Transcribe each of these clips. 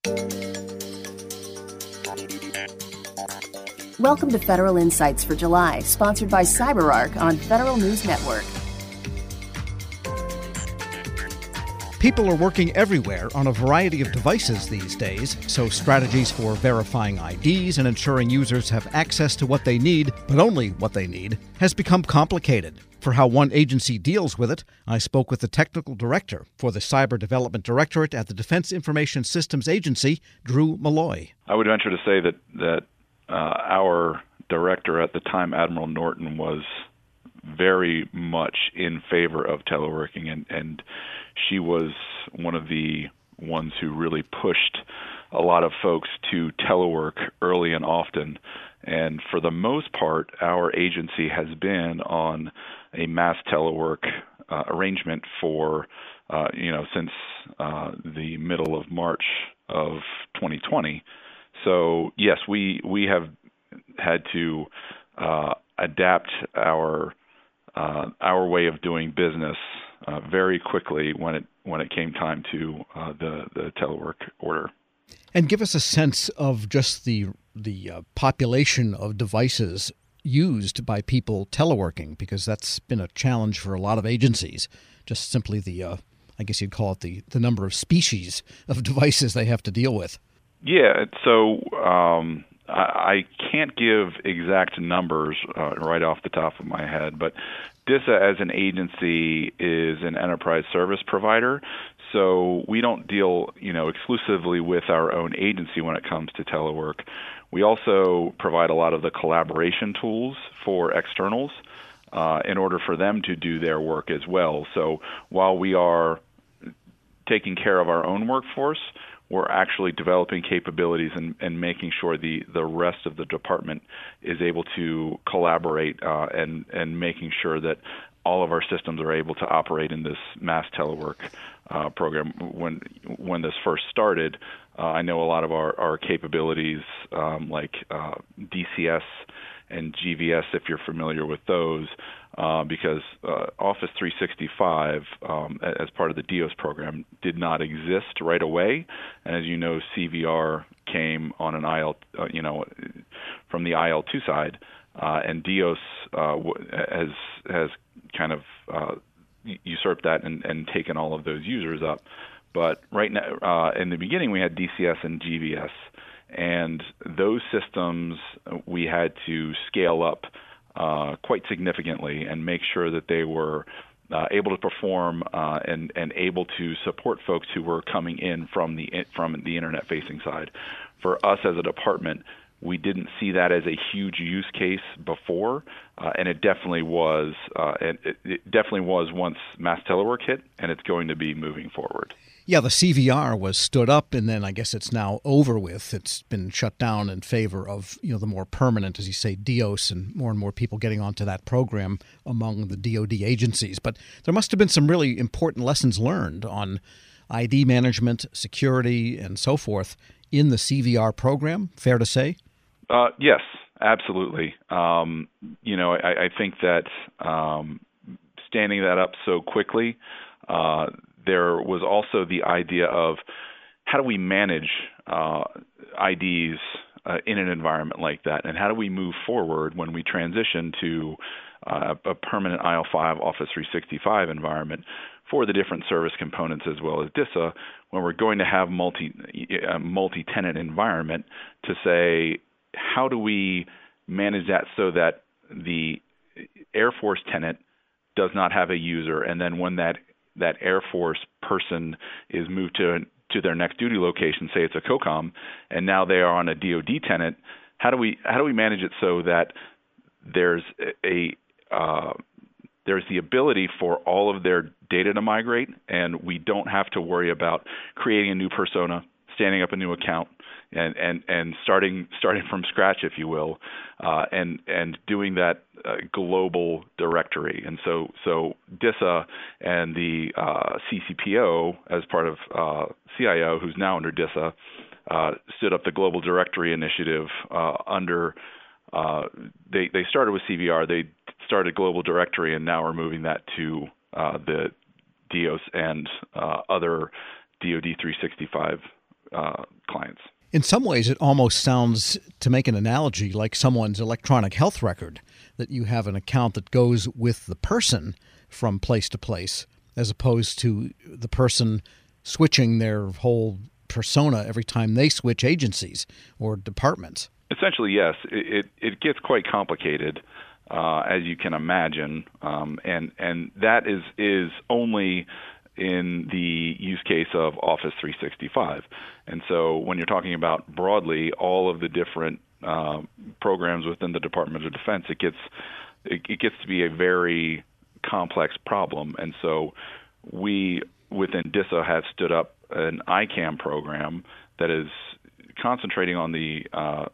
Welcome to Federal Insights for July, sponsored by CyberArk on Federal News Network. People are working everywhere on a variety of devices these days, so strategies for verifying IDs and ensuring users have access to what they need, but only what they need, has become complicated. For how one agency deals with it, I spoke with the technical director for the Cyber Development Directorate at the Defense Information Systems Agency, Drew Malloy. I would venture to say that our director at the time, Admiral Norton, was very much in favor of teleworking, and she was one of the ones who really pushed a lot of folks to telework early and often. And for the most part, our agency has been on a mass telework arrangement for, since the middle of March of 2020. So yes, we have had to adapt our way of doing business very quickly when it came time to the telework order. And give us a sense of just the population of devices used by people teleworking, because that's been a challenge for a lot of agencies. Just simply I guess you'd call it the number of species of devices they have to deal with. Yeah, so I can't give exact numbers right off the top of my head, but DISA as an agency is an enterprise service provider, so we don't deal, exclusively with our own agency when it comes to telework. We also provide a lot of the collaboration tools for externals in order for them to do their work as well. So while we are taking care of our own workforce, we're actually developing capabilities and making sure the rest of the department is able to collaborate and making sure that all of our systems are able to operate in this mass telework program. When this first started, I know a lot of our capabilities like DCS and GVS, if you're familiar with those, because Office 365, as part of the DIOS program, did not exist right away. And as you know, CVR came on an from the IL2 side, and DIOS has kind of usurped that and taken all of those users up. But right now, in the beginning, we had DCS and GVS. And those systems we had to scale up quite significantly and make sure that they were able to perform and able to support folks who were coming in from the internet-facing side. For us as a department, we didn't see that as a huge use case before, and it definitely was. It definitely was once mass telework hit, and it's going to be moving forward. Yeah, the CVR was stood up, and then I guess it's now over with. It's been shut down in favor of the more permanent, as you say, DIOS, and more people getting onto that program among the DoD agencies. But there must have been some really important lessons learned on ID management, security, and so forth in the CVR program. Fair to say? Yes, absolutely. I think that standing that up so quickly. There was also the idea of how do we manage IDs in an environment like that, and how do we move forward when we transition to a permanent IL5 Office 365 environment for the different service components as well as DISA, when we're going to have multi-tenant environment, to say how do we manage that so that the Air Force tenant does not have a user, and then when that Air Force person is moved to their next duty location, say it's a COCOM, and now they are on a DoD tenant, how do we manage it so that there's the ability for all of their data to migrate, and we don't have to worry about creating a new persona, standing up a new account, and starting from scratch, if you will, and doing that global directory. And so DISA and the CCPO, as part of CIO, who's now under DISA, stood up the Global Directory Initiative under. They started with CVR. They started Global Directory, and now we're moving that to the DIOS and other DoD 365 clients. In some ways, it almost sounds, to make an analogy, like someone's electronic health record, that you have an account that goes with the person from place to place, as opposed to the person switching their whole persona every time they switch agencies or departments. Essentially, yes. It gets quite complicated, as you can imagine, and that is only in the use case of Office 365. And so when you're talking about broadly all of the different programs within the Department of Defense, it gets to be a very complex problem. And so we, within DISA, have stood up an ICAM program that is concentrating on the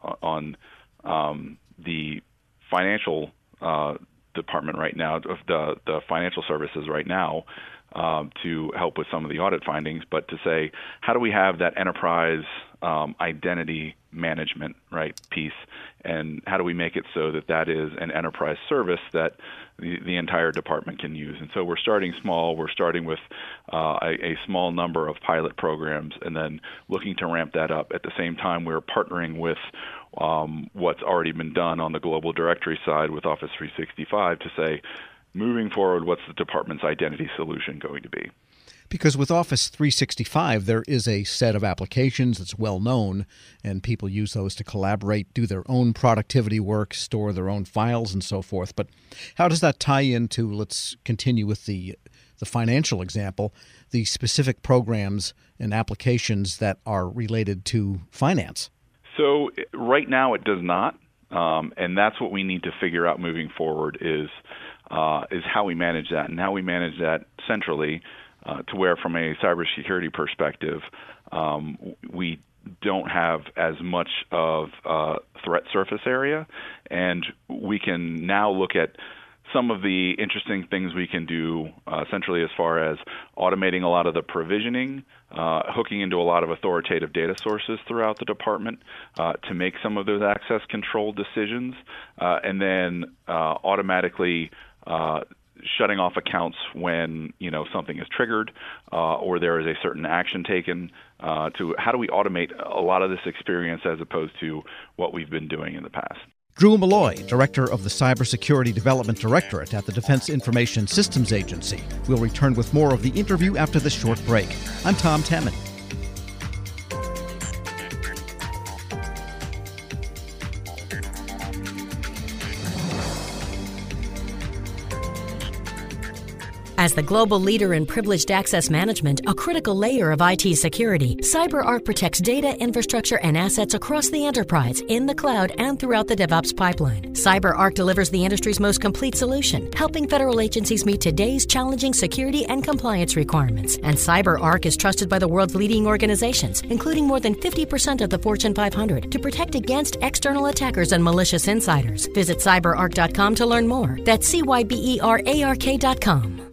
financial department right now, of the financial services right now, to help with some of the audit findings, but to say, how do we have that enterprise identity management piece, and how do we make it so that is an enterprise service that the entire department can use? And so we're starting small. We're starting with a small number of pilot programs, and then looking to ramp that up. At the same time, we're partnering with what's already been done on the global directory side with Office 365 to say, moving forward, what's the department's identity solution going to be? Because with Office 365, there is a set of applications that's well known, and people use those to collaborate, do their own productivity work, store their own files, and so forth. But how does that tie into, let's continue with the financial example, the specific programs and applications that are related to finance? So right now it does not, and that's what we need to figure out moving forward is how we manage that, and how we manage that centrally to where, from a cybersecurity perspective, we don't have as much of a threat surface area, and we can now look at some of the interesting things we can do centrally, as far as automating a lot of the provisioning, hooking into a lot of authoritative data sources throughout the department to make some of those access control decisions, and then automatically shutting off accounts when something is triggered or there is a certain action taken. To how do we automate a lot of this experience as opposed to what we've been doing in the past? Drew Malloy, Director of the Cybersecurity Development Directorate at the Defense Information Systems Agency. We'll return with more of the interview after this short break. I'm Tom Temin. As the global leader in privileged access management, a critical layer of IT security, CyberArk protects data, infrastructure, and assets across the enterprise, in the cloud, and throughout the DevOps pipeline. CyberArk delivers the industry's most complete solution, helping federal agencies meet today's challenging security and compliance requirements. And CyberArk is trusted by the world's leading organizations, including more than 50% of the Fortune 500, to protect against external attackers and malicious insiders. Visit cyberark.com to learn more. That's CYBERARK.com.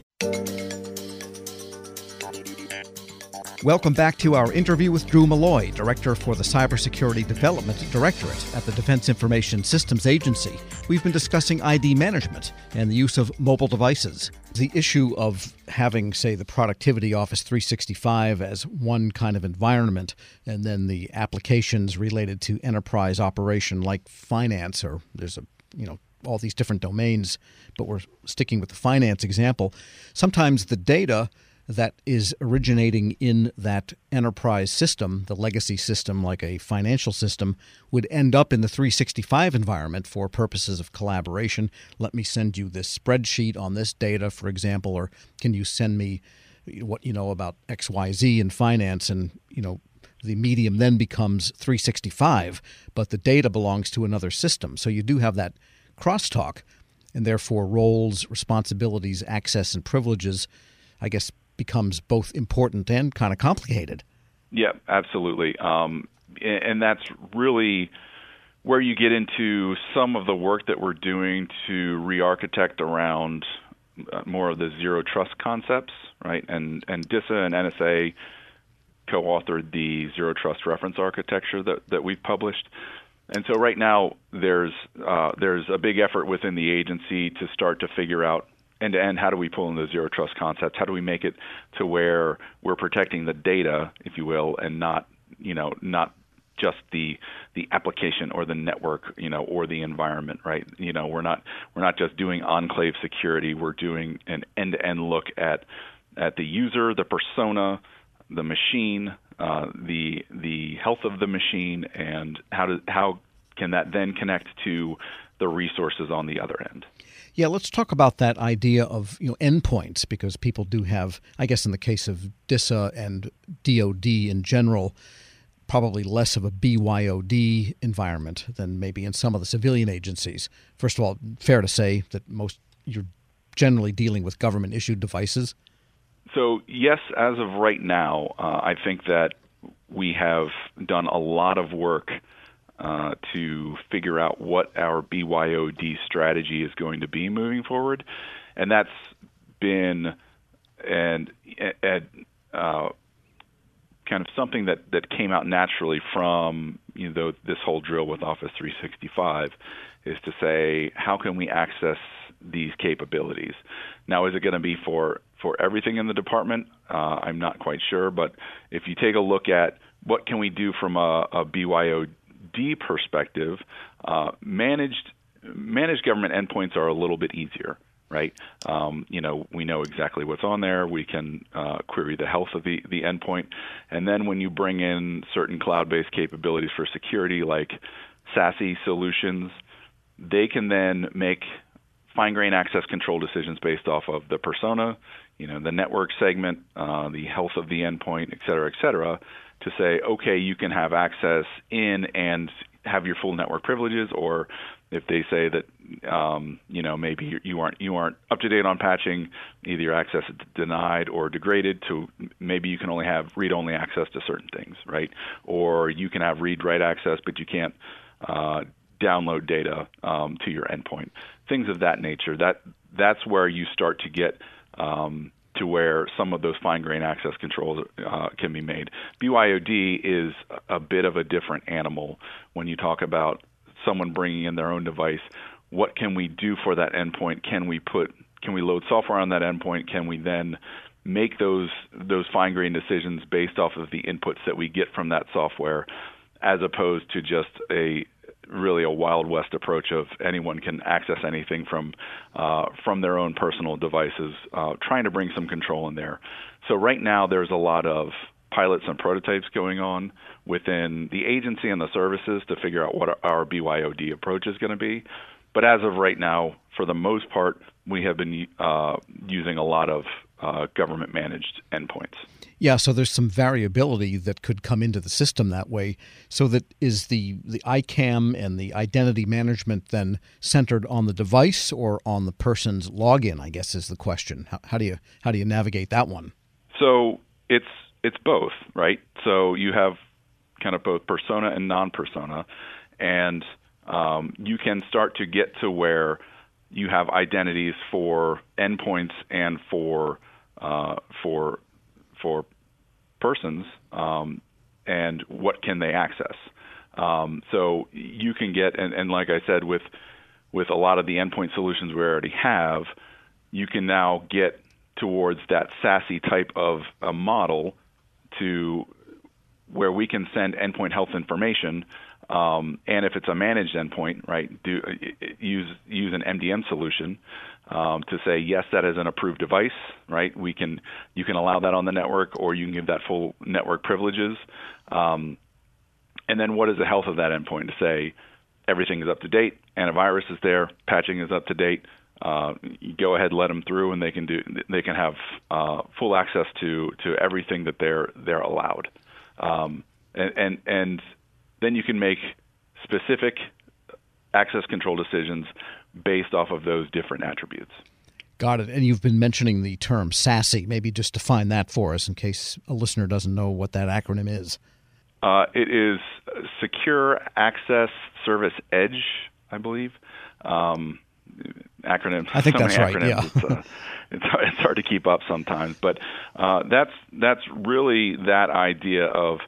Welcome back to our interview with Drew Malloy, Director for the Cybersecurity Development Directorate at the Defense Information Systems Agency. We've been discussing ID management and the use of mobile devices. The issue of having, say, the productivity Office 365 as one kind of environment, and then the applications related to enterprise operation like finance, or there's all these different domains, but we're sticking with the finance example. Sometimes the data that is originating in that enterprise system, the legacy system like a financial system, would end up in the 365 environment for purposes of collaboration. Let me send you this spreadsheet on this data, for example, or can you send me what you know about XYZ in finance? And, the medium then becomes 365, but the data belongs to another system. So you do have that crosstalk, and therefore roles, responsibilities, access, and privileges, I guess, becomes both important and kind of complicated. Yeah, absolutely. And that's really where you get into some of the work that we're doing to re-architect around more of the zero trust concepts, right? And DISA and NSA co-authored the zero trust reference architecture that we've published. And so right now there's a big effort within the agency to start to figure out end-to-end, how do we pull in the zero trust concepts? How do we make it to where we're protecting the data, if you will, and not not just the application or the network, or the environment, right? We're not just doing enclave security. We're doing an end-to-end look at the user, the persona, the machine, the health of the machine, and how can that then connect to the resources on the other end. Yeah, let's talk about that idea of endpoints, because people do have, I guess in the case of DISA and DoD in general, probably less of a BYOD environment than maybe in some of the civilian agencies. First of all, fair to say that you're generally dealing with government-issued devices? So yes, as of right now, I think that we have done a lot of work to figure out what our BYOD strategy is going to be moving forward, and that's been kind of something that came out naturally from this whole drill with Office 365, is to say, how can we access these capabilities? Now, is it going to be for everything in the department? I'm not quite sure, but if you take a look at what can we do from a BYOD perspective, managed government endpoints are a little bit easier, right? We know exactly what's on there. We can query the health of the endpoint, and then when you bring in certain cloud-based capabilities for security, like SASE solutions, they can then make fine-grained access control decisions based off of the persona, the network segment, the health of the endpoint, et cetera, to say, okay, you can have access in and have your full network privileges, or if they say that maybe you aren't up to date on patching, either your access is denied or degraded to maybe you can only have read-only access to certain things, right? Or you can have read-write access, but you can't download data to your endpoint. Things of that nature. That's where you start to get to where some of those fine-grained access controls can be made. BYOD is a bit of a different animal when you talk about someone bringing in their own device. What can we do for that endpoint? Can we load software on that endpoint? Can we then make those fine-grained decisions based off of the inputs that we get from that software, as opposed to just a Wild West approach of anyone can access anything from their own personal devices, trying to bring some control in there. So right now there's a lot of pilots and prototypes going on within the agency and the services to figure out what our BYOD approach is going to be. But as of right now, for the most part, we have been using a lot of government-managed endpoints. Yeah, so there's some variability that could come into the system that way. So that is the ICAM and the identity management then centered on the device or on the person's login, I guess is the question. How do you navigate that one? So it's both, right? So you have kind of both persona and non-persona, and you can start to get to where you have identities for endpoints and for persons, and what can they access. So you can get, and like I said, with a lot of the endpoint solutions we already have, you can now get towards that SASE type of a model to where we can send endpoint health information, and if it's a managed endpoint, right, use an MDM solution to say, yes, that is an approved device, right? You can allow that on the network, or you can give that full network privileges. And then what is the health of that endpoint to say everything is up to date, antivirus is there, patching is up to date. You go ahead, let them through, and they can have full access to everything that they're allowed. And then you can make specific access control decisions based off of those different attributes. Got it. And you've been mentioning the term SASE. Maybe just define that for us in case a listener doesn't know what that acronym is. It is Secure Access Service Edge, I believe. Acronyms. I think that's right. Acronyms, yeah. It's hard to keep up sometimes, but that's really that idea of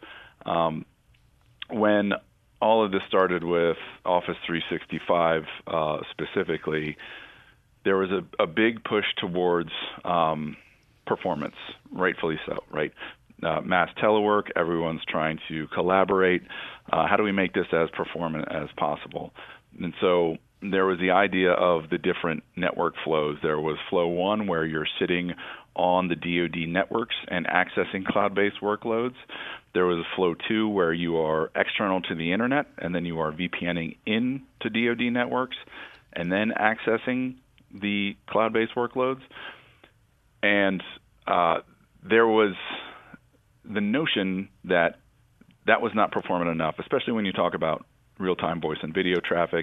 when all of this started with Office 365 specifically, there was a big push towards performance, rightfully so, right? mass telework. Everyone's trying to collaborate. How do we make this as performant as possible? And so there was the idea of the different network flows. There was flow 1, where you're sitting on the DoD networks and accessing cloud-based workloads. There was flow 2, where you are external to the internet, and then you are VPNing into DoD networks, and then accessing the cloud-based workloads. And there was the notion that that was not performant enough, especially when you talk about real-time voice and video traffic,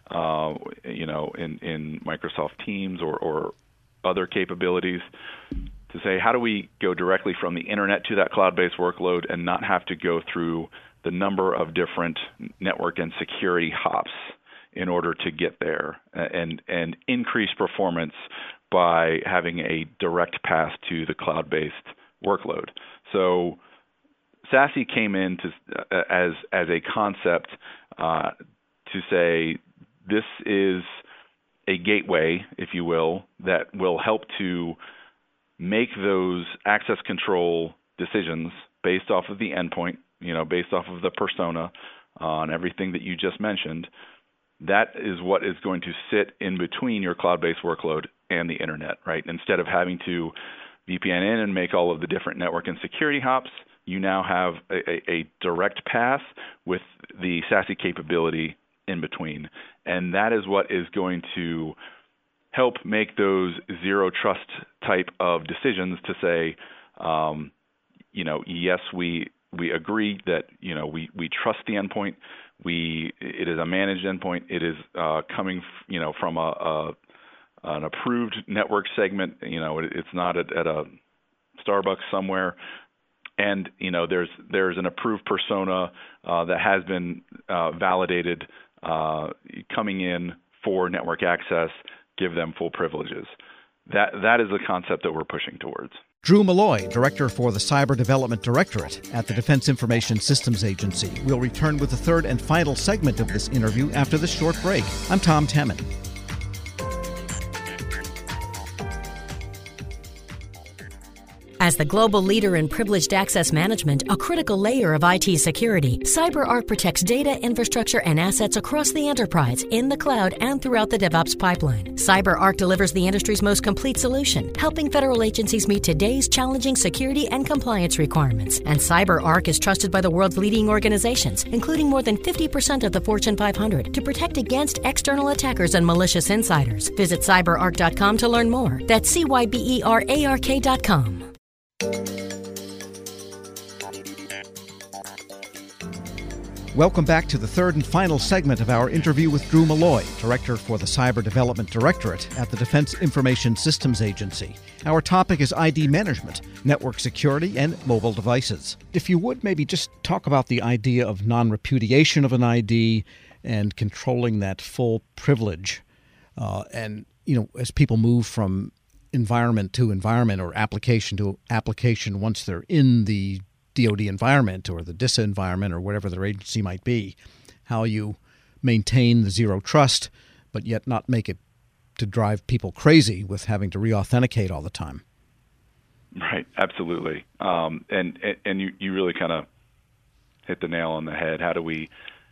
in Microsoft Teams or other capabilities, to say, how do we go directly from the internet to that cloud-based workload and not have to go through the number of different network and security hops in order to get there, and increase performance by having a direct path to the cloud-based workload. So SASE came in as a concept to say this is a gateway, if you will, that will help to make those access control decisions based off of the endpoint, based off of the persona, on everything that you just mentioned. That is what is going to sit in between your cloud-based workload and the internet, right? Instead of having to VPN in and make all of the different network and security hops, you now have a direct path with the SASE capability in between. And that is what is going to help make those zero trust type of decisions to say, yes, we agree that, we trust the endpoint. It is a managed endpoint. It is coming, from an approved network segment. It's not at a Starbucks somewhere. And there's an approved persona that has been validated coming in for network access. Give them full privileges. That is the concept that we're pushing towards. Drew Malloy, Director for the Cyber Development Directorate at the Defense Information Systems Agency. We'll return with the third and final segment of this interview after this short break. I'm Tom Temin. As the global leader in privileged access management, a critical layer of IT security, CyberArk protects data, infrastructure, and assets across the enterprise, in the cloud, and throughout the DevOps pipeline. CyberArk delivers the industry's most complete solution, helping federal agencies meet today's challenging security and compliance requirements. And CyberArk is trusted by the world's leading organizations, including more than 50% of the Fortune 500, to protect against external attackers and malicious insiders. Visit CyberArk.com to learn more. That's CYBERARK.com. Welcome back to the third and final segment of our interview with Drew Malloy, Director for the Cyber Development Directorate at the Defense Information Systems Agency. Our topic is ID management, network security, and mobile devices. If you would, maybe just talk about the idea of non-repudiation of an ID and controlling that full privilege. As people move from environment to environment or application to application, once they're in the DoD environment or the DISA environment or whatever their agency might be, how you maintain the zero trust but yet not make it to drive people crazy with having to re-authenticate all the time. Right, absolutely. And you really kind of hit the nail on the head. How do we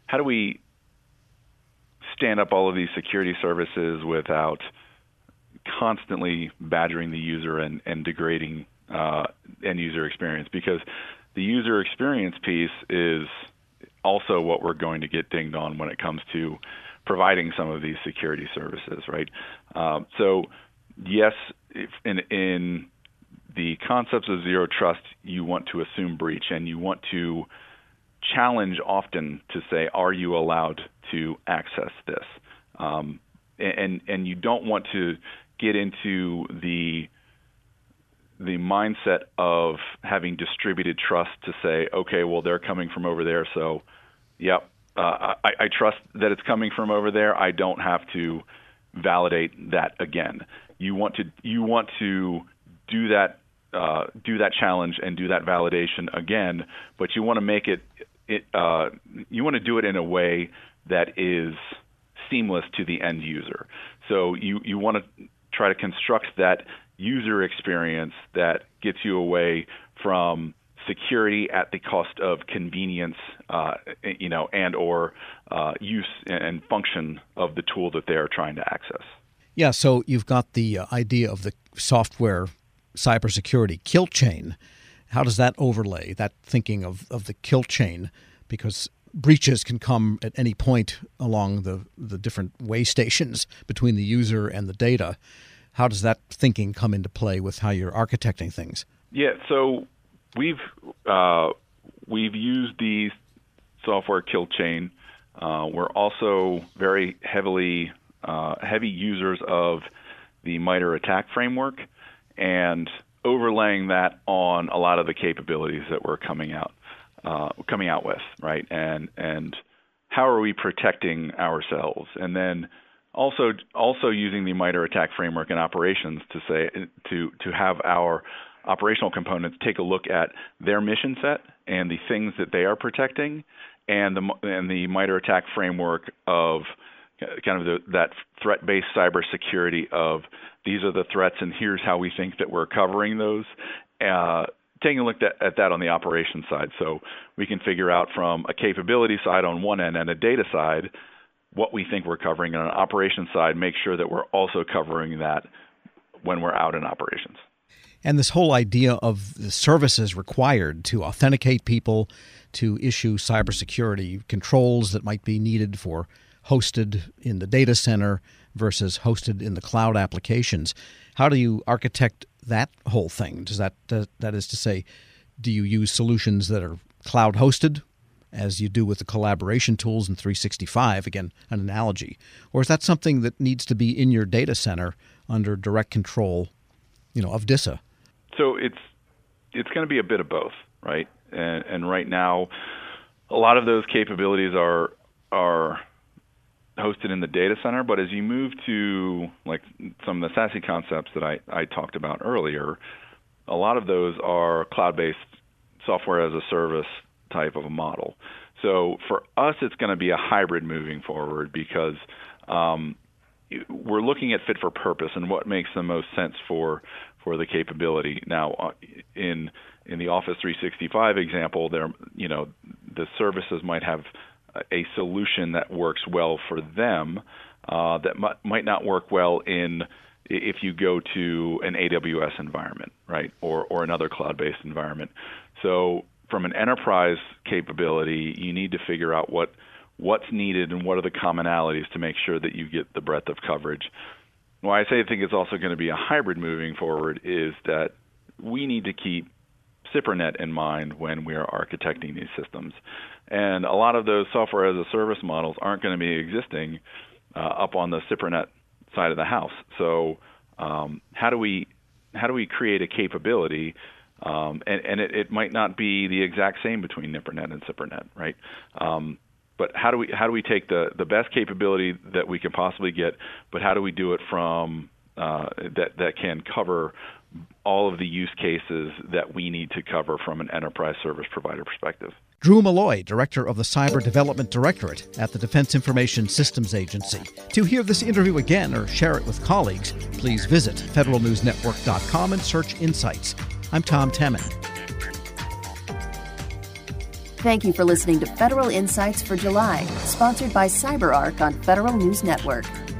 stand up all of these security services without constantly badgering the user and degrading end user experience? Because the user experience piece is also what we're going to get dinged on when it comes to providing some of these security services, right? So yes, in the concepts of zero trust, you want to assume breach, and you want to challenge often to say, are you allowed to access this? And you don't want to get into the mindset of having distributed trust to say, okay, well, they're coming from over there, so yep, I trust that it's coming from over there. I don't have to validate that again. You want to do that challenge and do that validation again, but you want to make it you want to do it in a way that is seamless to the end user. So you want to try to construct that user experience that gets you away from security at the cost of convenience, and or use and function of the tool that they are trying to access. Yeah, so you've got the idea of the software cybersecurity kill chain. How does that overlay, that thinking of the kill chain? Because breaches can come at any point along the different way stations between the user and the data. How does that thinking come into play with how you're architecting things? Yeah, so we've used the software kill chain. We're also very heavy users of the MITRE ATT&CK framework and overlaying that on a lot of the capabilities that we're coming out with, right? And how are we protecting ourselves? And then also using the MITRE ATT&CK framework in operations to have our operational components take a look at their mission set and the things that they are protecting, and the MITRE ATT&CK framework of kind of that threat-based cybersecurity of these are the threats and here's how we think that we're covering those. Taking a look at that on the operations side, so we can figure out from a capability side on one end and a data side what we think we're covering, and on an operations side make sure that we're also covering that when we're out in operations. And this whole idea of the services required to authenticate people, to issue cybersecurity controls that might be needed for hosted in the data center versus hosted in the cloud applications. How do you architect that whole thing? Does that is to say, do you use solutions that are cloud hosted, as you do with the collaboration tools in 365, again, an analogy? Or is that something that needs to be in your data center under direct control, of DISA? So it's going to be a bit of both, right? And right now, a lot of those capabilities are hosted in the data center, but as you move to like some of the SASE concepts that I talked about earlier, a lot of those are cloud-based software as a service type of a model. So for us, it's going to be a hybrid moving forward because we're looking at fit for purpose and what makes the most sense for the capability. Now, in the Office 365 example, the services might have a solution that works well for them that might not work well if you go to an AWS environment, right, or another cloud-based environment. So from an enterprise capability, you need to figure out what's needed and what are the commonalities to make sure that you get the breadth of coverage. Why I think it's also going to be a hybrid moving forward is that we need to keep CIPRNet in mind when we are architecting these systems. And a lot of those software as a service models aren't going to be existing up on the CIPRNet side of the house. So how do we create a capability? And it might not be the exact same between NIPRNet and CIPRNet, right? But how do we take the best capability that we can possibly get, but how do we do it from that can cover all of the use cases that we need to cover from an enterprise service provider perspective? Drew Malloy, Director of the Cyber Development Directorate at the Defense Information Systems Agency. To hear this interview again or share it with colleagues, please visit federalnewsnetwork.com and search Insights. I'm Tom Temin. Thank you for listening to Federal Insights for July, sponsored by CyberArk on Federal News Network.